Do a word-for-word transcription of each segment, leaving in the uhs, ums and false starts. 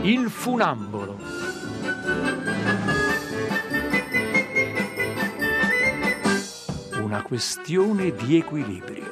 Il funambolo. Una questione di equilibrio.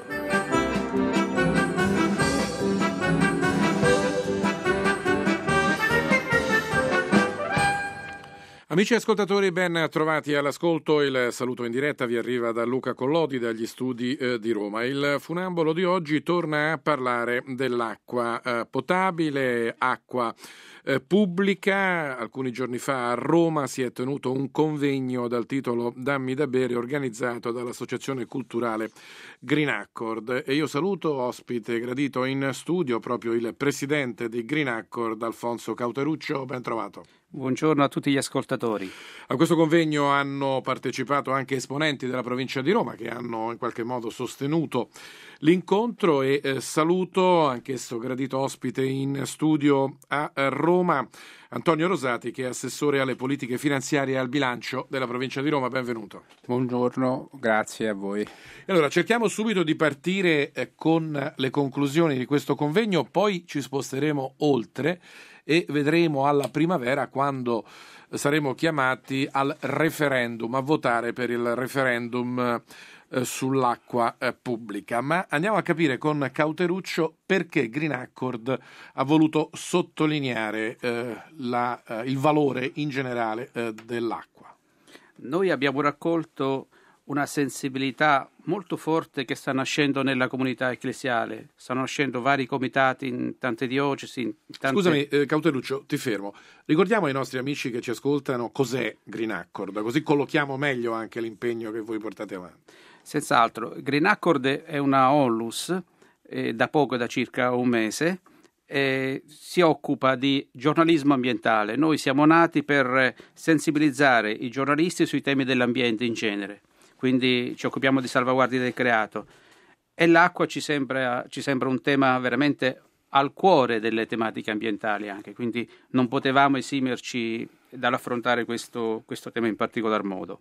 Amici ascoltatori, ben trovati all'ascolto. Il saluto in diretta vi arriva da Luca Collodi dagli studi eh, di Roma. Il funambolo di oggi torna a parlare dell'acqua eh, potabile, acqua eh, pubblica. Alcuni giorni fa a Roma si è tenuto un convegno dal titolo Dammi da bere, organizzato dall'Associazione Culturale Green Accord. E io saluto, ospite gradito in studio, proprio il presidente di Green Accord, Alfonso Cauteruccio. Ben trovato. Buongiorno a tutti gli ascoltatori. A questo convegno hanno partecipato anche esponenti della provincia di Roma che hanno in qualche modo sostenuto l'incontro e eh, saluto anch'esso gradito ospite in studio a Roma Antonio Rosati, che è assessore alle politiche finanziarie e al bilancio della provincia di Roma. Benvenuto. Buongiorno, grazie a voi. E allora cerchiamo subito di partire eh, con le conclusioni di questo convegno, poi ci sposteremo oltre e vedremo alla primavera quando saremo chiamati al referendum, a votare per il referendum eh, sull'acqua eh, pubblica. Ma andiamo a capire con Cauteruccio perché Green Accord ha voluto sottolineare eh, la, eh, il valore in generale eh, dell'acqua. Noi abbiamo raccolto una sensibilità molto forte che sta nascendo nella comunità ecclesiale. Stanno nascendo vari comitati in tante diocesi. In tante... Scusami, eh, Cauteruccio, ti fermo. Ricordiamo ai nostri amici che ci ascoltano cos'è Green Accord, così collochiamo meglio anche l'impegno che voi portate avanti. Senz'altro. Green Accord è una onlus, eh, da poco, da circa un mese, eh, si occupa di giornalismo ambientale. Noi siamo nati per sensibilizzare i giornalisti sui temi dell'ambiente in genere. Quindi ci occupiamo di salvaguardia del creato e l'acqua ci sembra, ci sembra un tema veramente al cuore delle tematiche ambientali anche, quindi non potevamo esimerci dall'affrontare questo, questo tema in particolar modo.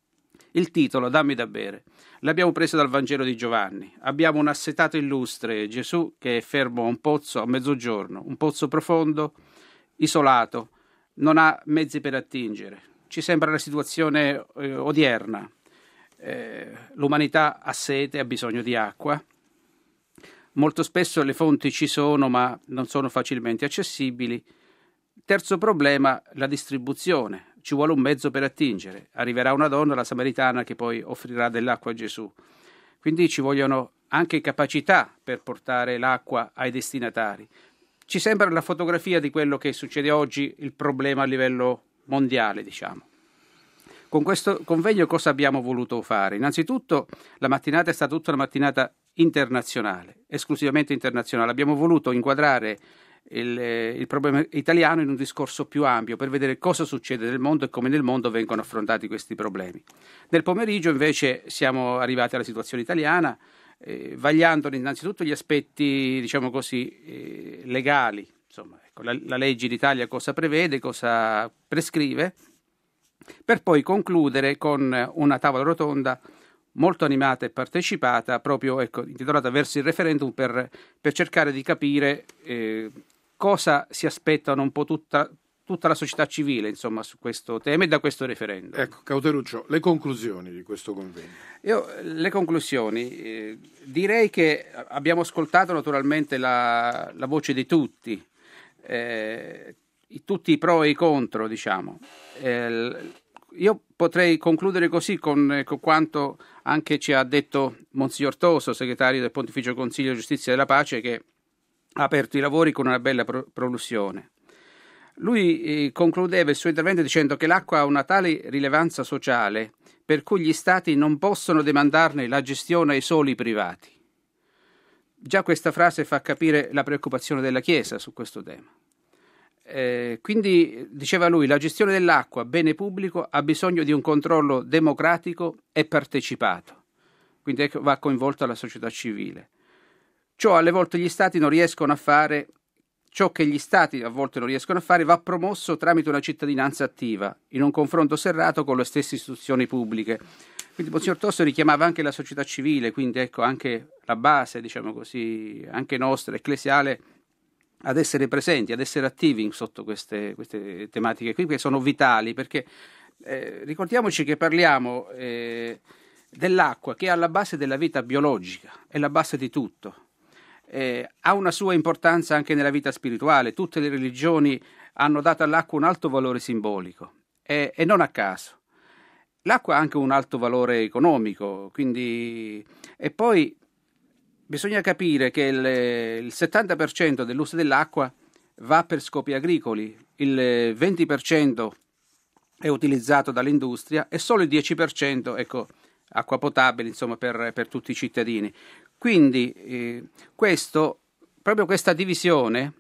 Il titolo, Dammi da bere, l'abbiamo preso dal Vangelo di Giovanni. Abbiamo un assetato illustre, Gesù, che è fermo a un pozzo a mezzogiorno, un pozzo profondo, isolato, non ha mezzi per attingere. Ci sembra la situazione eh, odierna. Eh, l'umanità ha sete, ha bisogno di acqua. Molto spesso le fonti ci sono, ma non sono facilmente accessibili. Terzo problema, la distribuzione. Ci vuole un mezzo per attingere. Arriverà una donna, la samaritana, che poi offrirà dell'acqua a Gesù. Quindi ci vogliono anche capacità per portare l'acqua ai destinatari. Ci sembra la fotografia di quello che succede oggi, il problema a livello mondiale, diciamo. Con questo convegno cosa abbiamo voluto fare? Innanzitutto la mattinata è stata tutta una mattinata internazionale, esclusivamente internazionale. Abbiamo voluto inquadrare il, il problema italiano in un discorso più ampio per vedere cosa succede nel mondo e come nel mondo vengono affrontati questi problemi. Nel pomeriggio invece siamo arrivati alla situazione italiana, eh, vagliando innanzitutto gli aspetti, diciamo così, eh, legali. Insomma, ecco, la, la legge in Italia cosa prevede, cosa prescrive, per poi concludere con una tavola rotonda molto animata e partecipata, proprio ecco, intitolata Verso il referendum, per, per cercare di capire eh, cosa si aspettano un po' tutta, tutta la società civile, insomma, su questo tema e da questo referendum. Ecco, Cauteruccio, le conclusioni di questo convegno. Io, le conclusioni, eh, direi che abbiamo ascoltato naturalmente la, la voce di tutti, eh, tutti i pro e i contro, diciamo. Eh, io potrei concludere così con, con quanto anche ci ha detto Monsignor Toso, segretario del Pontificio Consiglio di Giustizia e della Pace, che ha aperto i lavori con una bella pro- prolusione. Lui eh, concludeva il suo intervento dicendo che l'acqua ha una tale rilevanza sociale per cui gli stati non possono demandarne la gestione ai soli privati. Già questa frase fa capire la preoccupazione della Chiesa su questo tema. Eh, quindi, diceva lui, la gestione dell'acqua, bene pubblico, ha bisogno di un controllo democratico e partecipato. Quindi ecco, va coinvolta la società civile. Ciò alle volte gli stati non riescono a fare, ciò che gli stati a volte non riescono a fare va promosso tramite una cittadinanza attiva, in un confronto serrato con le stesse istituzioni pubbliche. Quindi Monsignor Tosso richiamava anche la società civile, quindi ecco anche la base, diciamo così, anche nostra, ecclesiale, ad essere presenti, ad essere attivi sotto queste, queste tematiche qui, che sono vitali, perché eh, ricordiamoci che parliamo eh, dell'acqua, che è alla base della vita biologica, è la base di tutto. Eh, ha una sua importanza anche nella vita spirituale. Tutte le religioni hanno dato all'acqua un alto valore simbolico e, e non a caso. L'acqua ha anche un alto valore economico, quindi e poi bisogna capire che il, il settanta per cento dell'uso dell'acqua va per scopi agricoli, il venti per cento è utilizzato dall'industria e solo il dieci per cento, ecco, acqua potabile, insomma, per, per tutti i cittadini. Quindi eh, questo, proprio questa divisione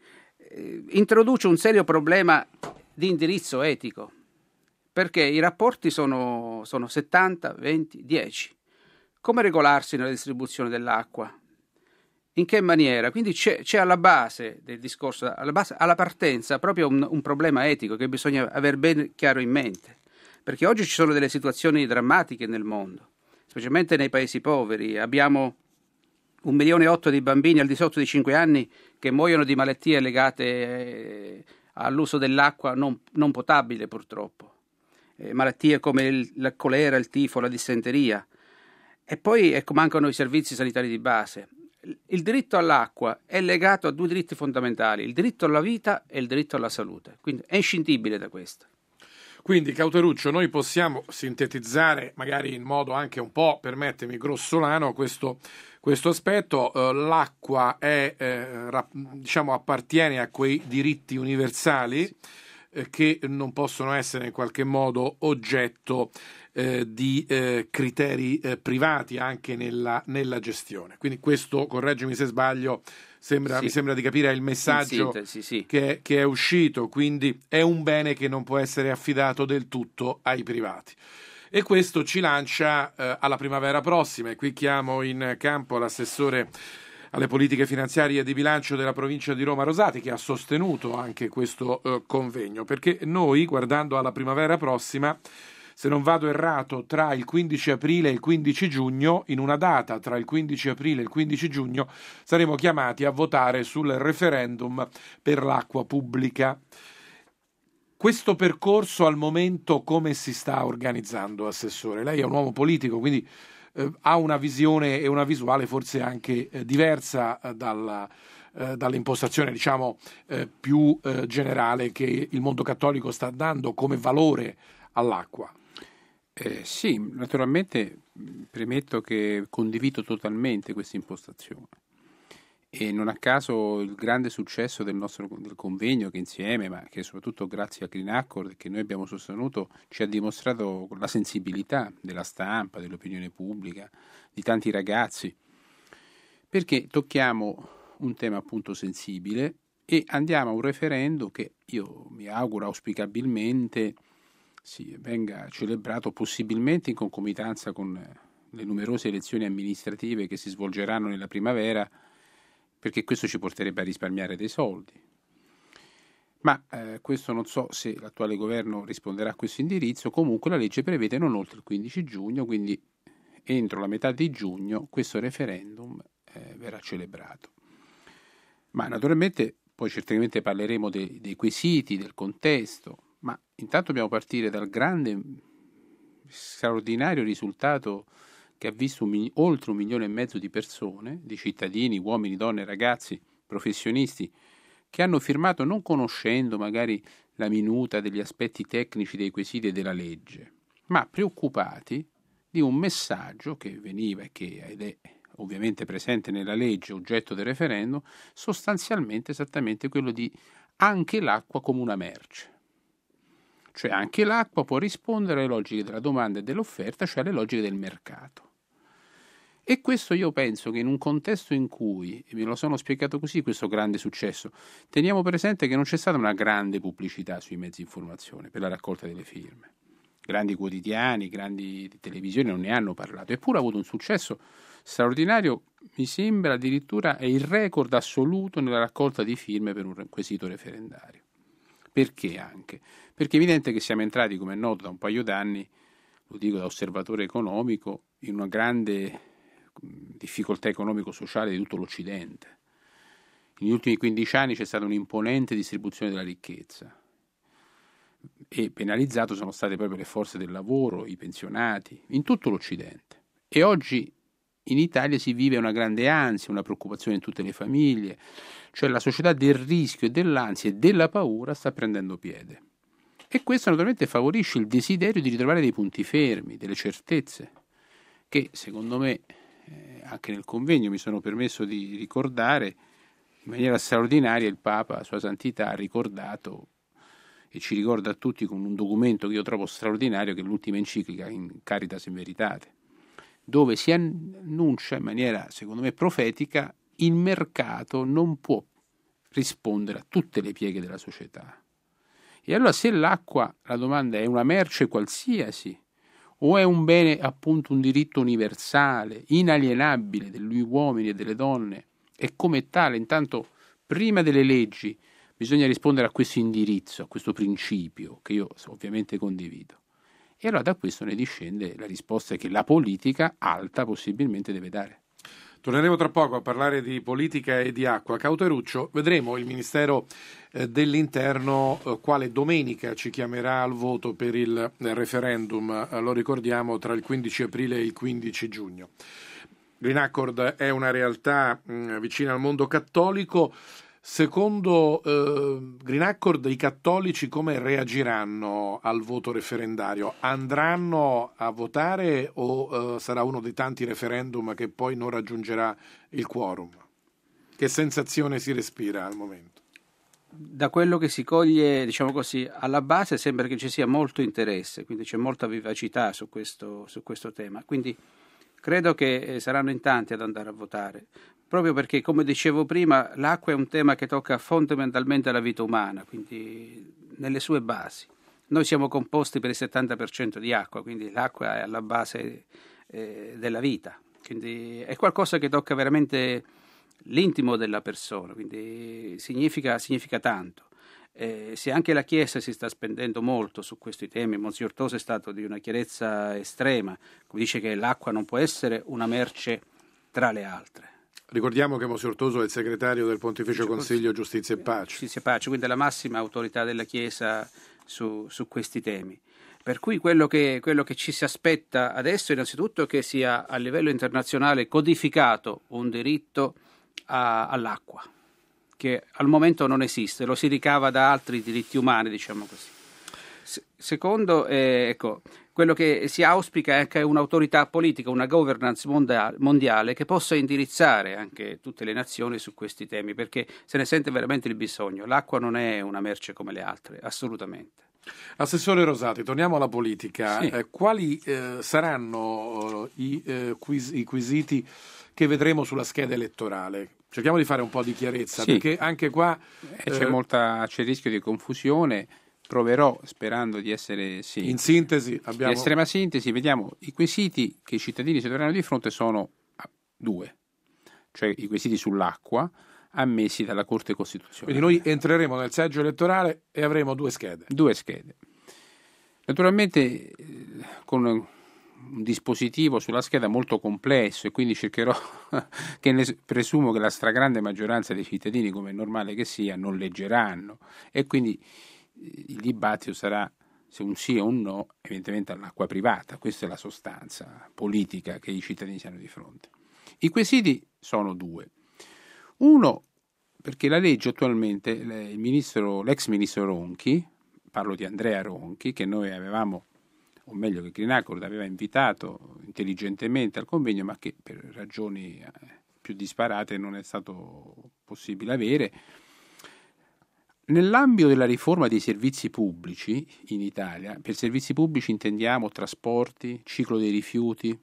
eh, introduce un serio problema di indirizzo etico, perché i rapporti sono, sono settanta, venti, dieci. Come regolarsi nella distribuzione dell'acqua? In che maniera? Quindi c'è, c'è alla base del discorso, alla, base, alla partenza, proprio un, un problema etico che bisogna aver ben chiaro in mente, perché oggi ci sono delle situazioni drammatiche nel mondo, specialmente nei paesi poveri. Abbiamo un milione e otto di bambini al di sotto di cinque anni che muoiono di malattie legate eh, all'uso dell'acqua non, non potabile, purtroppo. Eh, malattie come il, la colera, il tifo, la dissenteria. E poi ecco, mancano i servizi sanitari di base. Il diritto all'acqua è legato a due diritti fondamentali, il diritto alla vita e il diritto alla salute, quindi è inscindibile da questo. Quindi, Cauteruccio, noi possiamo sintetizzare, magari in modo anche un po', permettimi, grossolano, questo, questo aspetto. Eh, l'acqua è, eh, rap, diciamo, appartiene a quei diritti universali eh, che non possono essere in qualche modo oggetto eh, di eh, criteri eh, privati anche nella, nella gestione. Quindi questo, correggimi se sbaglio, Sembra, sì. mi sembra di capire è il messaggio sintesi, sì. che, che è uscito, quindi è un bene che non può essere affidato del tutto ai privati. E questo ci lancia eh, alla primavera prossima, e qui chiamo in campo l'assessore alle politiche finanziarie e di bilancio della provincia di Roma Rosati, che ha sostenuto anche questo eh, convegno, perché noi, guardando alla primavera prossima, se non vado errato, tra il quindici aprile e il quindici giugno, in una data tra il quindici aprile e il quindici giugno, saremo chiamati a votare sul referendum per l'acqua pubblica. Questo percorso al momento come si sta organizzando, Assessore? Lei è un uomo politico, quindi eh, ha una visione e una visuale forse anche eh, diversa eh, dalla, eh, dall'impostazione, diciamo, eh, più eh, generale che il mondo cattolico sta dando come valore all'acqua. Eh, sì, naturalmente premetto che condivido totalmente questa impostazione e non a caso il grande successo del nostro del convegno, che insieme, ma che soprattutto grazie a Green Accord che noi abbiamo sostenuto, ci ha dimostrato la sensibilità della stampa, dell'opinione pubblica, di tanti ragazzi, perché tocchiamo un tema appunto sensibile e andiamo a un referendum che io mi auguro auspicabilmente sì, venga celebrato possibilmente in concomitanza con le numerose elezioni amministrative che si svolgeranno nella primavera, perché questo ci porterebbe a risparmiare dei soldi. Ma eh, questo non so se l'attuale governo risponderà a questo indirizzo. Comunque la legge prevede non oltre il quindici giugno, quindi entro la metà di giugno questo referendum eh, verrà celebrato. Ma naturalmente poi certamente parleremo de- dei quesiti, del contesto, ma intanto dobbiamo partire dal grande, straordinario risultato che ha visto un mil- oltre un milione e mezzo di persone, di cittadini, uomini, donne, ragazzi, professionisti, che hanno firmato non conoscendo magari la minuta degli aspetti tecnici dei quesiti e della legge, ma preoccupati di un messaggio che veniva e che ed è ovviamente presente nella legge oggetto del referendum, sostanzialmente esattamente quello di anche l'acqua come una merce. Cioè anche l'acqua può rispondere alle logiche della domanda e dell'offerta, cioè alle logiche del mercato. E questo io penso che in un contesto in cui, e me lo sono spiegato così, questo grande successo, teniamo presente che non c'è stata una grande pubblicità sui mezzi di informazione per la raccolta delle firme. Grandi quotidiani, grandi televisioni non ne hanno parlato, eppure ha avuto un successo straordinario, mi sembra addirittura è il record assoluto nella raccolta di firme per un quesito referendario. Perché anche? Perché è evidente che siamo entrati, come è noto, da un paio d'anni, lo dico da osservatore economico, in una grande difficoltà economico-sociale di tutto l'Occidente. negli ultimi quindici anni c'è stata un'imponente distribuzione della ricchezza e penalizzato sono state proprio le forze del lavoro, i pensionati, in tutto l'Occidente. E oggi in Italia si vive una grande ansia, una preoccupazione in tutte le famiglie, cioè la società del rischio e dell'ansia e della paura sta prendendo piede. E questo naturalmente favorisce il desiderio di ritrovare dei punti fermi, delle certezze, che secondo me eh, anche nel convegno mi sono permesso di ricordare in maniera straordinaria. Il Papa, Sua Santità, ha ricordato e ci ricorda a tutti con un documento che io trovo straordinario, che è l'ultima enciclica in Caritas in Veritate, dove si annuncia in maniera, secondo me, profetica: il mercato non può rispondere a tutte le pieghe della società. E allora, se l'acqua, la domanda è una merce qualsiasi o è un bene, appunto un diritto universale, inalienabile degli uomini e delle donne, e come tale, intanto, prima delle leggi, bisogna rispondere a questo indirizzo, a questo principio, che io ovviamente condivido. E allora da questo ne discende la risposta che la politica alta possibilmente deve dare. Torneremo tra poco a parlare di politica e di acqua. Cauteruccio, vedremo il Ministero eh, dell'Interno eh, quale domenica ci chiamerà al voto per il eh, referendum, eh, lo ricordiamo, tra il quindici aprile e il quindici giugno. Green Accord è una realtà mh, vicina al mondo cattolico. Secondo eh, Green Accord, i cattolici come reagiranno al voto referendario? Andranno a votare o eh, sarà uno dei tanti referendum che poi non raggiungerà il quorum? Che sensazione si respira al momento? Da quello che si coglie, diciamo così, alla base sembra che ci sia molto interesse, quindi c'è molta vivacità su questo, su questo tema. Quindi credo che saranno in tanti ad andare a votare. Proprio perché, come dicevo prima, l'acqua è un tema che tocca fondamentalmente la vita umana, quindi nelle sue basi. Noi siamo composti per il settanta per cento di acqua, quindi l'acqua è alla base eh, della vita. Quindi è qualcosa che tocca veramente l'intimo della persona, quindi significa, significa tanto. Eh, se anche la Chiesa si sta spendendo molto su questi temi, Monsignor Tosi è stato di una chiarezza estrema, dice che l'acqua non può essere una merce tra le altre. Ricordiamo che Monsignor Toso è il segretario del Pontificio Consiglio Giustizia e Pace. Giustizia e Pace, quindi è la massima autorità della Chiesa su, su questi temi. Per cui quello che, quello che ci si aspetta adesso è innanzitutto che sia a livello internazionale codificato un diritto a, all'acqua, che al momento non esiste, lo si ricava da altri diritti umani, diciamo così. Se, secondo, eh, ecco, quello che si auspica è anche un'autorità politica, una governance mondiale, mondiale che possa indirizzare anche tutte le nazioni su questi temi, perché se ne sente veramente il bisogno. L'acqua non è una merce come le altre, assolutamente. Assessore Rosati, torniamo alla politica. Sì. Eh, quali eh, saranno i, eh, quiz, i quesiti che vedremo sulla scheda elettorale? Cerchiamo di fare un po' di chiarezza, sì. perché anche qua eh, c'è, molta, c'è il rischio di confusione. Proverò, sperando di essere sì, in sintesi, abbiamo... in estrema sintesi, vediamo i quesiti che i cittadini si troveranno di fronte sono due, cioè i quesiti sull'acqua ammessi dalla Corte Costituzionale. Quindi noi entreremo nel seggio elettorale e avremo due schede. Due schede. Naturalmente con un dispositivo sulla scheda molto complesso, e quindi cercherò, che ne presumo che la stragrande maggioranza dei cittadini, come è normale che sia, non leggeranno, e quindi il dibattito sarà se un sì o un no, evidentemente all'acqua privata. Questa è la sostanza politica che i cittadini si hanno di fronte. I quesiti sono due. Uno, perché la legge attualmente, il ministro, l'ex ministro Ronchi, parlo di Andrea Ronchi, che noi avevamo, o meglio che Green Accord aveva invitato intelligentemente al convegno, ma che per ragioni più disparate non è stato possibile avere. Nell'ambito della riforma dei servizi pubblici in Italia, per servizi pubblici intendiamo trasporti, ciclo dei rifiuti,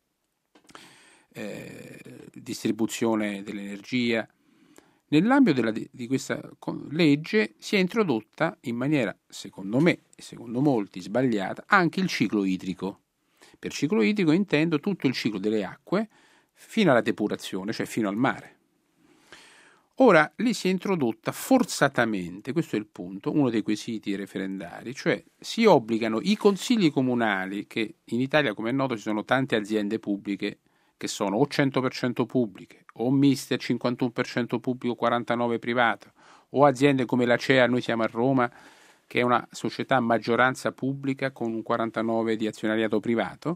eh, distribuzione dell'energia. Nell'ambito della, di questa legge si è introdotta in maniera, secondo me e secondo molti sbagliata, anche il ciclo idrico. Per ciclo idrico intendo tutto il ciclo delle acque fino alla depurazione, cioè fino al mare. Ora, lì si è introdotta forzatamente, questo è il punto, uno dei quesiti referendari, cioè si obbligano i consigli comunali, che in Italia, come è noto, ci sono tante aziende pubbliche che sono o cento per cento pubbliche, o miste cinquantuno per cento pubblico, quarantanove per cento privato, o aziende come la C E A, noi siamo a Roma, che è una società a maggioranza pubblica con un quarantanove per cento di azionariato privato,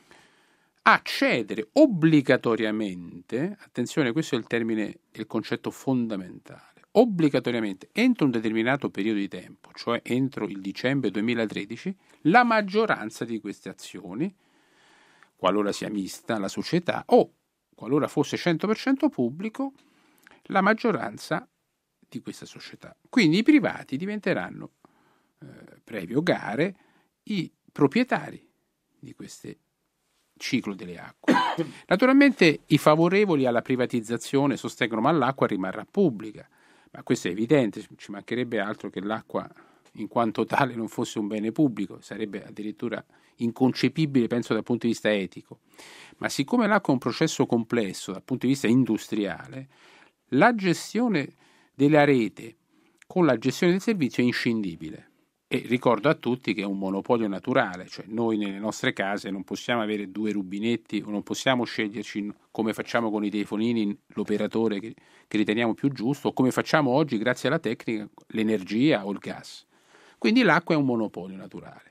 a cedere obbligatoriamente, attenzione, questo è il termine, il concetto fondamentale, obbligatoriamente entro un determinato periodo di tempo, cioè entro il dicembre duemilatredici, la maggioranza di queste azioni, qualora sia mista la società, o qualora fosse cento per cento pubblico, la maggioranza di questa società. Quindi i privati diventeranno, eh, previo gare, i proprietari di queste ciclo delle acque. Naturalmente i favorevoli alla privatizzazione sostengono ma l'acqua rimarrà pubblica, ma questo è evidente, ci mancherebbe altro che l'acqua in quanto tale non fosse un bene pubblico, sarebbe addirittura inconcepibile, penso, dal punto di vista etico. Ma siccome l'acqua è un processo complesso dal punto di vista industriale, la gestione della rete con la gestione del servizio è inscindibile. E ricordo a tutti che è un monopolio naturale, cioè noi nelle nostre case non possiamo avere due rubinetti o non possiamo sceglierci, come facciamo con i telefonini, l'operatore che, che riteniamo più giusto, o come facciamo oggi grazie alla tecnica l'energia o il gas. Quindi l'acqua è un monopolio naturale.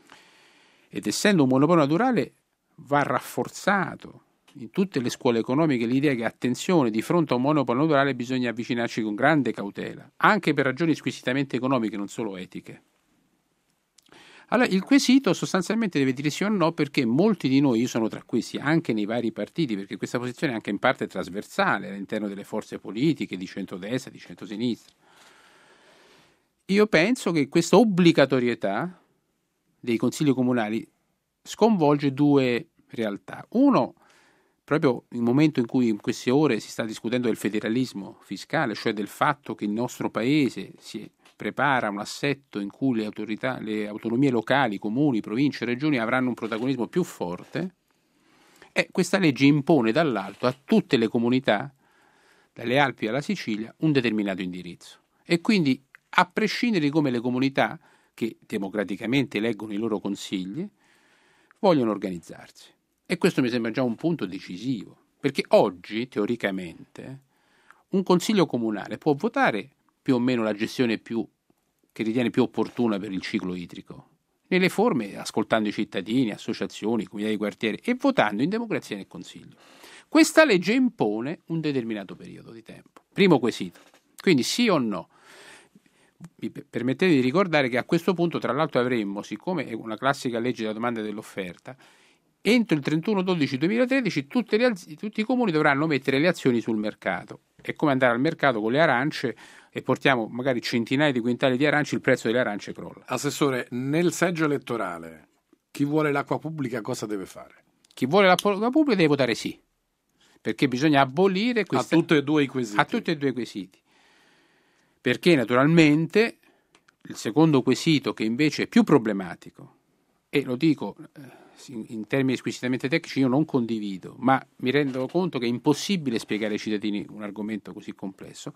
Ed essendo un monopolio naturale va rafforzato in tutte le scuole economiche l'idea che, attenzione, di fronte a un monopolio naturale bisogna avvicinarci con grande cautela, anche per ragioni squisitamente economiche, non solo etiche. Allora, il quesito sostanzialmente deve dire sì o no, perché molti di noi, io sono tra questi, anche nei vari partiti, perché questa posizione è anche in parte trasversale all'interno delle forze politiche di centrodestra, di centrosinistra. Io penso che questa obbligatorietà dei consigli comunali sconvolge due realtà. Uno, proprio nel momento in cui in queste ore si sta discutendo del federalismo fiscale, cioè del fatto che il nostro paese si prepara un assetto in cui le autorità, le autonomie locali, comuni, province, regioni avranno un protagonismo più forte, e questa legge impone dall'alto a tutte le comunità, dalle Alpi alla Sicilia, un determinato indirizzo. E quindi, a prescindere di come le comunità, che democraticamente eleggono i loro consigli, vogliono organizzarsi. E questo mi sembra già un punto decisivo, perché oggi, teoricamente, un consiglio comunale può votare più o meno la gestione più che ritiene più opportuna per il ciclo idrico, nelle forme ascoltando i cittadini, associazioni, comunità di quartiere e votando in democrazia nel Consiglio. Questa legge impone un determinato periodo di tempo. Primo quesito. Quindi sì o no? Mi permettete di ricordare che a questo punto, tra l'altro, avremmo, siccome è una classica legge della domanda e dell'offerta, entro il trentuno dicembre duemilatredici tutte le, tutti i comuni dovranno mettere le azioni sul mercato. È come andare al mercato con le arance e portiamo magari centinaia di quintali di arance, il prezzo delle arance crolla. Assessore, nel seggio elettorale chi vuole l'acqua pubblica cosa deve fare? Chi vuole l'acqua pubblica deve votare sì, perché bisogna abolire questa... a tutti e due i quesiti. A tutti e due i quesiti. Perché naturalmente il secondo quesito, che invece è più problematico, e lo dico in termini squisitamente tecnici, io non condivido, ma mi rendo conto che è impossibile spiegare ai cittadini un argomento così complesso.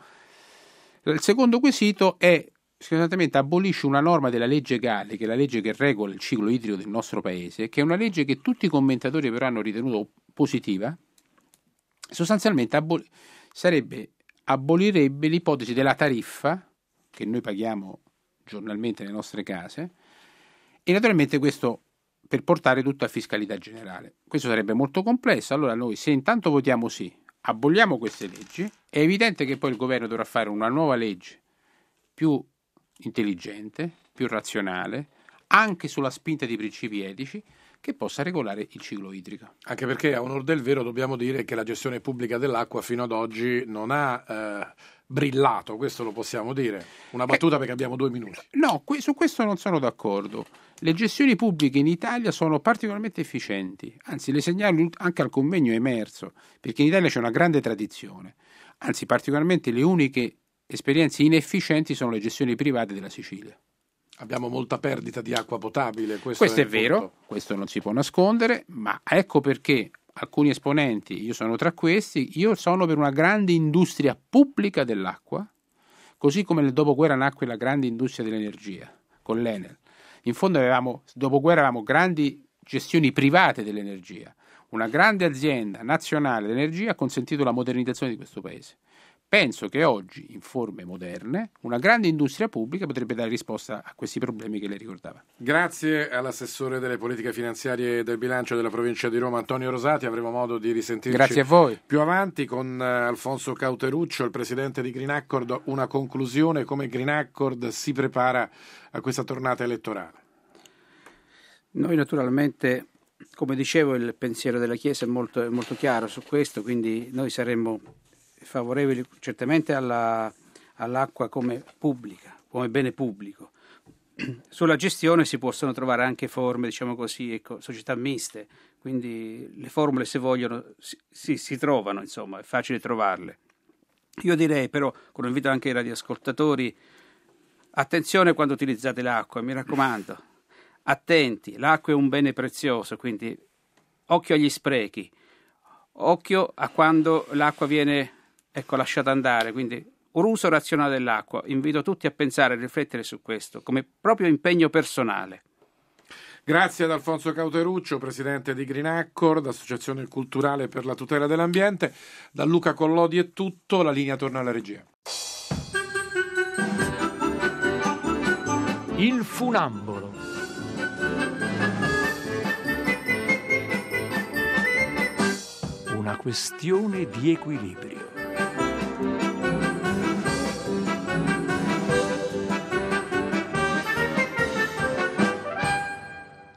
Il secondo quesito è, sostanzialmente, abolisce una norma della legge Galli, che è la legge che regola il ciclo idrico del nostro paese, che è una legge che tutti i commentatori però hanno ritenuto positiva. Sostanzialmente abol- sarebbe, abolirebbe l'ipotesi della tariffa che noi paghiamo giornalmente nelle nostre case, e naturalmente questo per portare tutto a fiscalità generale. Questo sarebbe molto complesso. Allora noi, se intanto votiamo sì, aboliamo queste leggi, è evidente che poi il governo dovrà fare una nuova legge più intelligente, più razionale, anche sulla spinta di principi etici, che possa regolare il ciclo idrico. Anche perché, a onor del vero, dobbiamo dire che la gestione pubblica dell'acqua fino ad oggi non ha eh, brillato, questo lo possiamo dire. Una battuta eh, perché abbiamo due minuti. No, que- su questo non sono d'accordo. Le gestioni pubbliche in Italia sono particolarmente efficienti, anzi le segnalo anche al convegno è emerso, perché in Italia c'è una grande tradizione, anzi particolarmente le uniche esperienze inefficienti sono le gestioni private della Sicilia. Abbiamo molta perdita di acqua potabile. Questo, questo è, è vero, punto. Questo non si può nascondere, ma ecco perché alcuni esponenti, io sono tra questi, io sono per una grande industria pubblica dell'acqua, così come nel dopoguerra nacque la grande industria dell'energia, con l'Enel. In fondo avevamo, dopoguerra avevamo grandi gestioni private dell'energia, una grande azienda nazionale d'energia ha consentito la modernizzazione di questo paese. Penso che oggi, in forme moderne, una grande industria pubblica potrebbe dare risposta a questi problemi che lei ricordava. Grazie all'assessore delle politiche finanziarie e del bilancio della provincia di Roma, Antonio Rosati. Avremo modo di risentirci Grazie a voi. più avanti con Alfonso Cauteruccio, il presidente di Green Accord. Una conclusione: come Green Accord si prepara a questa tornata elettorale? Noi naturalmente, come dicevo, il pensiero della Chiesa è molto, è molto chiaro su questo, quindi noi saremmo favorevoli certamente alla, all'acqua come pubblica, come bene pubblico. Sulla gestione si possono trovare anche forme, diciamo così, ecco, società miste, quindi le formule, se vogliono, si, si, si trovano, insomma, è facile trovarle. Io direi però, con invito anche ai radioascoltatori, attenzione quando utilizzate l'acqua, mi raccomando, attenti, l'acqua è un bene prezioso, quindi occhio agli sprechi, occhio a quando l'acqua viene, ecco, lasciata andare, quindi un uso razionale dell'acqua. Invito tutti a pensare e riflettere su questo come proprio impegno personale. Grazie ad Alfonso Cauteruccio, presidente di Green Accord, associazione culturale per la tutela dell'ambiente. Da Luca Collodi è tutto, la linea torna alla regia. Il funambolo. Una questione di equilibrio.